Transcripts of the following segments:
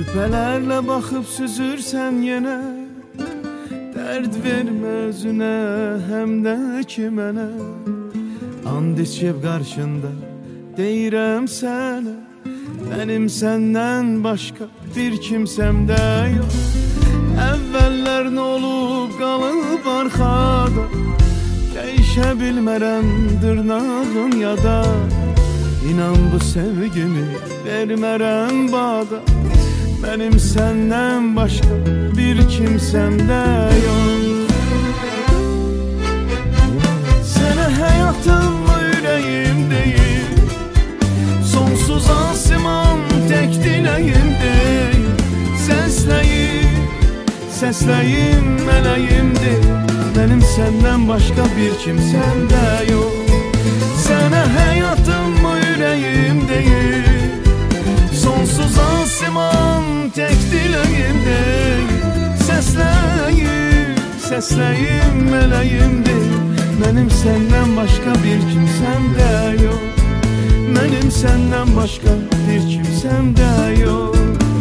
Şüphelerle bakıp süzürsen yine, dert verme özüne hem de kimene. And içip karşında deyirəm sənə, benim senden başka bir kimsem de yok. Evveller ne olup kalıp arkada, değişe bilmerem dırnağın ya da. İnan bu sevgimi vermerem bağda, benim senden başka bir kimsem de yok. Sene hayatımla yüreğim değil, sonsuz asiman tek dileğim değil. Sesleyim meleğimdir, benim senden başka bir kimsem de yok. Sana hayatım bu yüreğim değil, sonsuz asiman tek dileğim değil. Sesleyim meleğimdir, benim senden başka bir kimsem de yok. Benim senden başka bir kimsem de yok.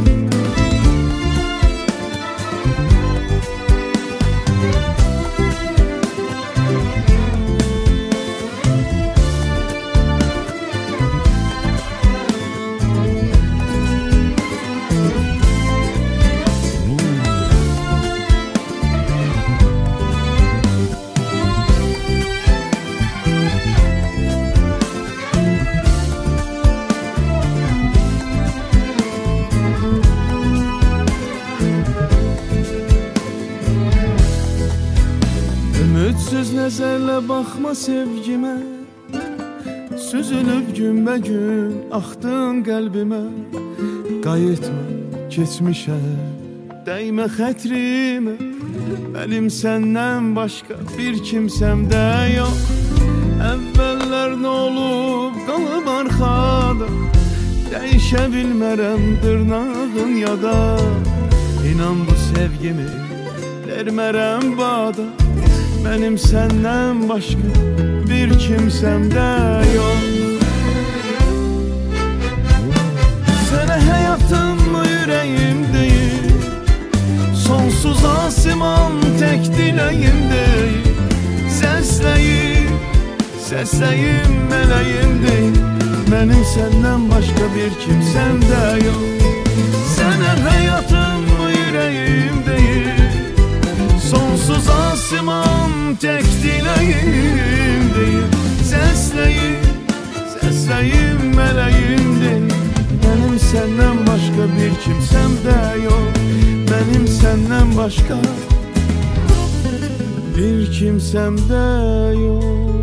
Ümitsiz nezerle bakma sevgime, süzülüp gün be gün aktın kalbime. Qayıtma geçmişe, değme xətrime, benim senden başka bir kimsem de yok. Evveller ne olup kalıp arkada, değişe bilmerem dırnağın ya da. İnan bu sevgimi vermerem bağda, benim senden başka bir kimsem de yok. Sana hayatım bu yüreğim değil, sonsuz asiman tek dileğim değil. Sesleyim meleğim değil, benim senden başka bir kimsem de yok. Sana hayatım bu yüreğim değil, sonsuz asiman tek dileğim değil. Sesleyim meleğim değil, benim senden başka bir kimsem de yok. Benim senden başka bir kimsem de yok.